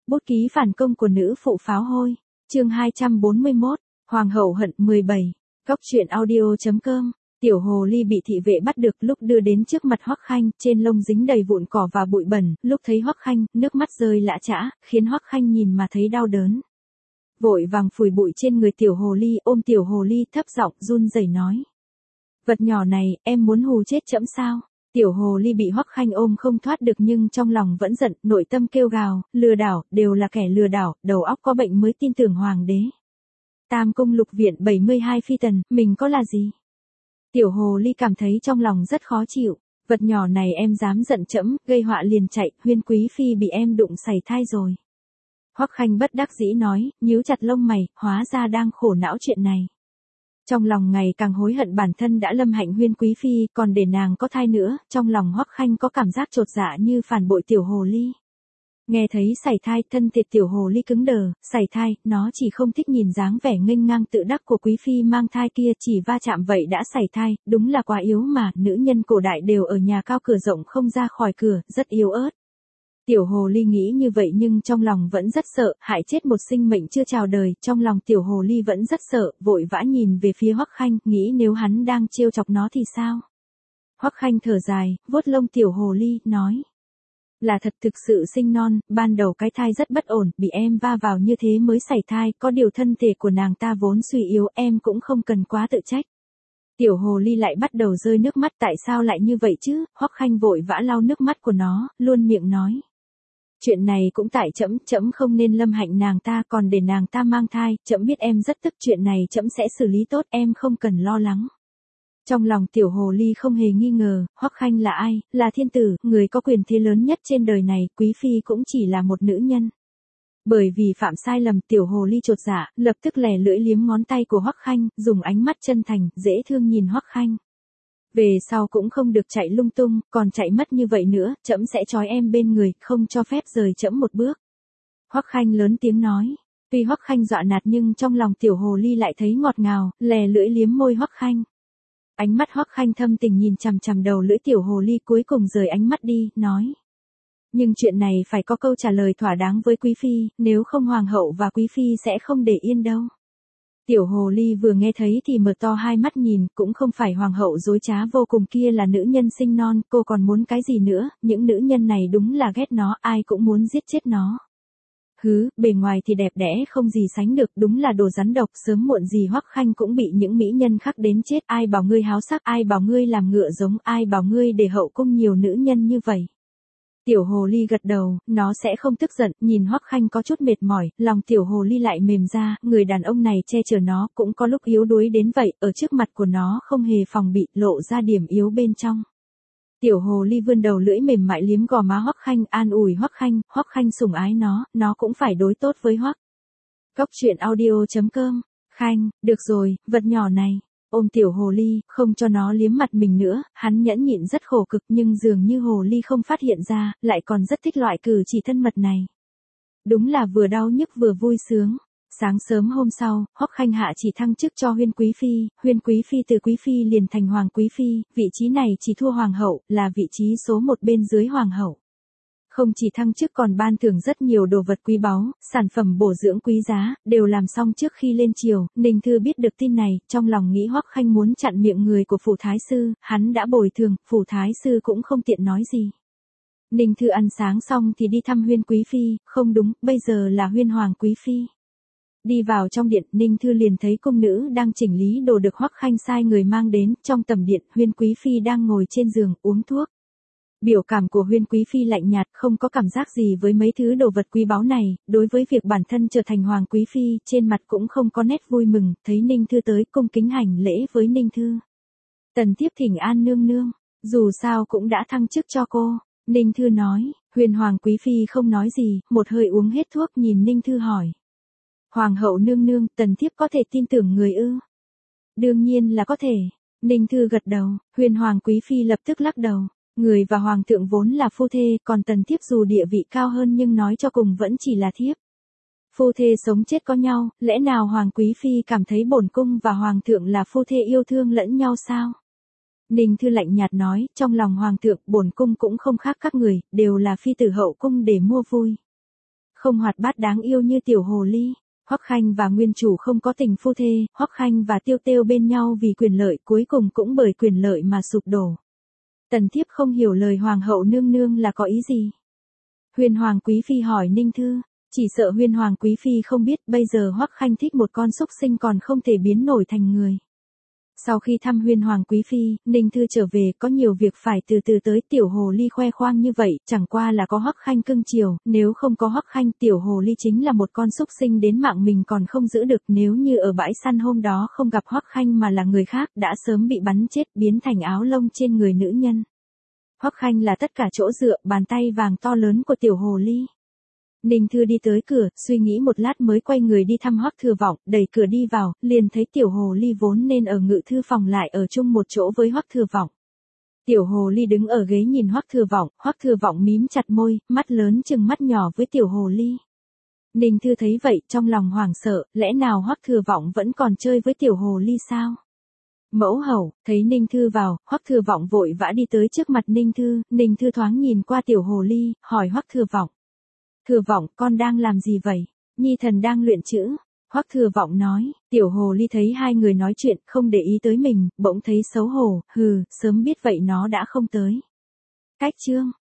Bút ký phản công của nữ phụ pháo hôi. Chương 241. Hoàng hậu hận 17. Góc truyện audio.com. Tiểu hồ ly bị thị vệ bắt được lúc đưa đến trước mặt Hoắc Khanh, trên lông dính đầy vụn cỏ và bụi bẩn, lúc thấy Hoắc Khanh, nước mắt rơi lã chã, khiến Hoắc Khanh nhìn mà thấy đau đớn. Vội vàng phủi bụi trên người tiểu hồ ly, ôm tiểu hồ ly thấp giọng run rẩy nói: "Vật nhỏ này, em muốn hù chết trẫm sao?" Tiểu hồ ly bị Hoắc Khanh ôm không thoát được nhưng trong lòng vẫn giận, nội tâm kêu gào, lừa đảo, đều là kẻ lừa đảo, đầu óc có bệnh mới tin tưởng hoàng đế. Tam cung lục viện 72 phi tần, mình có là gì? Tiểu hồ ly cảm thấy trong lòng rất khó chịu, vật nhỏ này em dám giận trẫm, gây họa liền chạy, Huyên quý phi bị em đụng sảy thai rồi. Hoắc Khanh bất đắc dĩ nói, nhíu chặt lông mày, hóa ra đang khổ não chuyện này. Trong lòng ngày càng hối hận bản thân đã lâm hạnh Huyên quý phi, còn để nàng có thai nữa, trong lòng Hoắc Khanh có cảm giác chột dạ như phản bội tiểu hồ ly. Nghe thấy sảy thai, thân thịt tiểu hồ ly cứng đờ, sảy thai, nó chỉ không thích nhìn dáng vẻ nghênh ngang tự đắc của quý phi mang thai kia, chỉ va chạm vậy đã sảy thai, đúng là quá yếu mà, nữ nhân cổ đại đều ở nhà cao cửa rộng không ra khỏi cửa, rất yếu ớt. Tiểu hồ ly nghĩ như vậy nhưng trong lòng vẫn rất sợ, hại chết một sinh mệnh chưa chào đời, trong lòng tiểu hồ ly vẫn rất sợ, vội vã nhìn về phía Hoắc Khanh, nghĩ nếu hắn đang trêu chọc nó thì sao? Hoắc Khanh thở dài, vuốt lông tiểu hồ ly, nói: "Là thật thực sự sinh non, ban đầu cái thai rất bất ổn, bị em va vào như thế mới sảy thai, có điều thân thể của nàng ta vốn suy yếu, em cũng không cần quá tự trách." Tiểu hồ ly lại bắt đầu rơi nước mắt, tại sao lại như vậy chứ? Hoắc Khanh vội vã lau nước mắt của nó, luôn miệng nói: "Chuyện này cũng tại trẫm, trẫm không nên lâm hạnh nàng ta, còn để nàng ta mang thai, trẫm biết em rất tức, chuyện này trẫm sẽ xử lý tốt, em không cần lo lắng." Trong lòng tiểu hồ ly không hề nghi ngờ, Hoắc Khanh là ai, là thiên tử, người có quyền thế lớn nhất trên đời này, quý phi cũng chỉ là một nữ nhân. Bởi vì phạm sai lầm, tiểu hồ ly chột dạ, lập tức lè lưỡi liếm ngón tay của Hoắc Khanh, dùng ánh mắt chân thành, dễ thương nhìn Hoắc Khanh. "Về sau cũng không được chạy lung tung, còn chạy mất như vậy nữa, trẫm sẽ trói em bên người, không cho phép rời trẫm một bước." Hoắc Khanh lớn tiếng nói. Tuy Hoắc Khanh dọa nạt nhưng trong lòng tiểu hồ ly lại thấy ngọt ngào, lè lưỡi liếm môi Hoắc Khanh. Ánh mắt Hoắc Khanh thâm tình nhìn chằm chằm đầu lưỡi tiểu hồ ly, cuối cùng rời ánh mắt đi, nói: "Nhưng chuyện này phải có câu trả lời thỏa đáng với quý phi, nếu không hoàng hậu và quý phi sẽ không để yên đâu." Tiểu hồ ly vừa nghe thấy thì mở to hai mắt nhìn, cũng không phải hoàng hậu dối trá vô cùng kia là nữ nhân sinh non, cô còn muốn cái gì nữa, những nữ nhân này đúng là ghét nó, ai cũng muốn giết chết nó. Hứ, bề ngoài thì đẹp đẽ không gì sánh được, đúng là đồ rắn độc, sớm muộn gì Hoắc Khanh cũng bị những mỹ nhân khác đến chết, ai bảo ngươi háo sắc, ai bảo ngươi làm ngựa giống, ai bảo ngươi để hậu cung nhiều nữ nhân như vậy. Tiểu hồ ly gật đầu, nó sẽ không tức giận, nhìn Hoắc Khanh có chút mệt mỏi, lòng tiểu hồ ly lại mềm ra, người đàn ông này che chở nó, cũng có lúc yếu đuối đến vậy, ở trước mặt của nó không hề phòng bị, lộ ra điểm yếu bên trong. Tiểu hồ ly vươn đầu lưỡi mềm mại liếm gò má Hoắc Khanh, an ủi Hoắc Khanh sủng ái nó cũng phải đối tốt với Hoắc. Góc truyện audio.com. Khanh, được rồi, vật nhỏ này. Ôm tiểu hồ ly, không cho nó liếm mặt mình nữa, hắn nhẫn nhịn rất khổ cực nhưng dường như hồ ly không phát hiện ra, lại còn rất thích loại cử chỉ thân mật này. Đúng là vừa đau nhức vừa vui sướng. Sáng sớm hôm sau, Hoắc Khanh hạ chỉ thăng chức cho Huyên quý phi từ quý phi liền thành hoàng quý phi, vị trí này chỉ thua hoàng hậu, là vị trí số một bên dưới hoàng hậu. Không chỉ thăng chức còn ban thưởng rất nhiều đồ vật quý báu, sản phẩm bổ dưỡng quý giá, đều làm xong trước khi lên triều. Ninh Thư biết được tin này, trong lòng nghĩ Hoắc Khanh muốn chặn miệng người của phủ thái sư, hắn đã bồi thường, phủ thái sư cũng không tiện nói gì. Ninh Thư ăn sáng xong thì đi thăm Huyên quý phi, không đúng, bây giờ là Huyên hoàng quý phi. Đi vào trong điện, Ninh Thư liền thấy cung nữ đang chỉnh lý đồ được Hoắc Khanh sai người mang đến, trong tầm điện, Huyên quý phi đang ngồi trên giường, uống thuốc. Biểu cảm của Huyên quý phi lạnh nhạt, không có cảm giác gì với mấy thứ đồ vật quý báu này, đối với việc bản thân trở thành hoàng quý phi, trên mặt cũng không có nét vui mừng, thấy Ninh Thư tới, cung kính hành lễ với Ninh Thư. "Tần thiếp thỉnh an nương nương, dù sao cũng đã thăng chức cho cô." Ninh Thư nói. Huyên hoàng quý phi không nói gì, một hơi uống hết thuốc nhìn Ninh Thư hỏi: "Hoàng hậu nương nương, tần thiếp có thể tin tưởng người ư?" "Đương nhiên là có thể." Ninh Thư gật đầu. Huyên hoàng quý phi lập tức lắc đầu. Người và hoàng thượng vốn là phu thê, còn tần thiếp dù địa vị cao hơn nhưng nói cho cùng vẫn chỉ là thiếp. Phu thê sống chết có nhau, lẽ nào hoàng quý phi cảm thấy bổn cung và hoàng thượng là phu thê yêu thương lẫn nhau sao? Ninh Thư lạnh nhạt nói, trong lòng hoàng thượng, bổn cung cũng không khác các người, đều là phi tử hậu cung để mua vui. không hoạt bát đáng yêu như tiểu hồ ly. Hoắc Khanh và nguyên chủ không có tình phu thê, Hoắc Khanh và Tiêu Tiêu bên nhau vì quyền lợi, cuối cùng cũng bởi quyền lợi mà sụp đổ. Tần thiếp không hiểu lời hoàng hậu nương nương là có ý gì. Huyền Hoàng Quý Phi hỏi Ninh Thư, chỉ sợ Huyền Hoàng Quý Phi không biết bây giờ Hoắc Khanh thích một con súc sinh còn không thể biến nổi thành người. Sau khi thăm Huyền Hoàng Quý Phi, Ninh Thư trở về có nhiều việc phải từ từ tới. Tiểu hồ ly khoe khoang như vậy, chẳng qua là có Hoắc Khanh cưng chiều, nếu không có Hoắc Khanh tiểu hồ ly chính là một con súc sinh đến mạng mình còn không giữ được. Nếu như ở bãi săn hôm đó không gặp Hoắc Khanh mà là người khác đã sớm bị bắn chết biến thành áo lông trên người nữ nhân. Hoắc Khanh là tất cả chỗ dựa, bàn tay vàng to lớn của tiểu hồ ly. Ninh Thư đi tới cửa, suy nghĩ một lát mới quay người đi thăm Hoắc Thừa Vọng, đẩy cửa đi vào, liền thấy tiểu hồ ly vốn nên ở ngự thư phòng lại ở chung một chỗ với Hoắc Thừa Vọng. Tiểu hồ ly đứng ở ghế nhìn Hoắc Thừa Vọng mím chặt môi, mắt lớn chừng mắt nhỏ với tiểu hồ ly. Ninh Thư thấy vậy, trong lòng hoảng sợ, lẽ nào Hoắc Thừa Vọng vẫn còn chơi với tiểu hồ ly sao? Mẫu hậu, thấy Ninh Thư vào, Hoắc Thừa Vọng vội vã đi tới trước mặt Ninh Thư thoáng nhìn qua tiểu hồ ly, hỏi Hoắc Thừa Vọng. Thừa Vọng, con đang làm gì vậy? Nhi thần đang luyện chữ. Hoắc Thừa Vọng nói, tiểu hồ ly thấy hai người nói chuyện, không để ý tới mình, bỗng thấy xấu hổ, sớm biết vậy nó đã không tới. Cách chương.